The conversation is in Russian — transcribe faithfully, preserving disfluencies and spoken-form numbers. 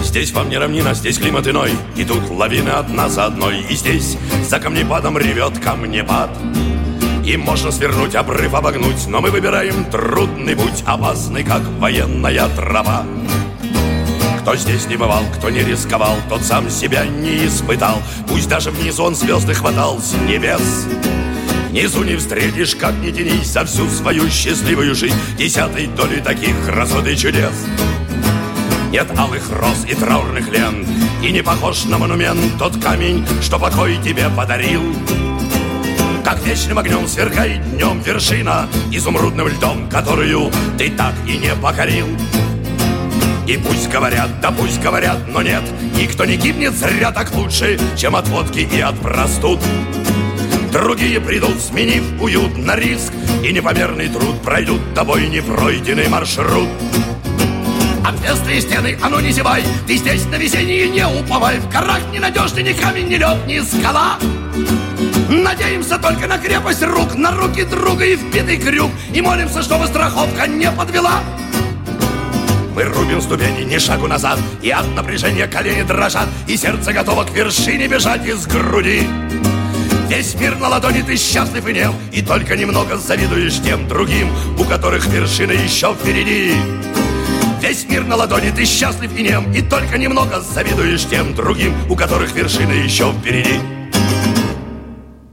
Здесь вам не равнина, здесь климат иной, и тут лавины одна за одной. И здесь за камнепадом ревет камнепад, и можно свернуть, обрыв обогнуть, но мы выбираем трудный путь, опасный, как военная тропа. Кто здесь не бывал, кто не рисковал, тот сам себя не испытал. Пусть даже внизу он звезды хватал с небес, внизу не встретишь, как ни тянись, за всю свою счастливую жизнь десятой доли таких красот и чудес. Нет алых роз и траурных лент, и не похож на монумент тот камень, что покой тебе подарил. Как вечным огнем сверкает днем вершина, изумрудным льдом, которую ты так и не покорил. И пусть говорят, да пусть говорят, но нет, никто не гибнет зря так лучше, чем от водки и от простуд. Другие придут, сменив уют на риск, и непомерный труд пройдут тобой непройденный маршрут. Отвесные стены, а ну не зевай, ты здесь на весеннее не уповай. В горах ненадежный ни камень, ни лед, ни скала. Надеемся только на крепость рук, на руки друга и вбитый крюк, и молимся, чтобы страховка не подвела. Мы рубим ступени, ни шагу назад, и от напряжения колени дрожат, и сердце готово к вершине бежать из груди. Весь мир на ладони, ты счастлив и нем, и только немного завидуешь тем другим, у которых вершина еще впереди. Весь мир на ладони, ты счастлив и нем, и только немного завидуешь тем другим, у которых вершина еще впереди.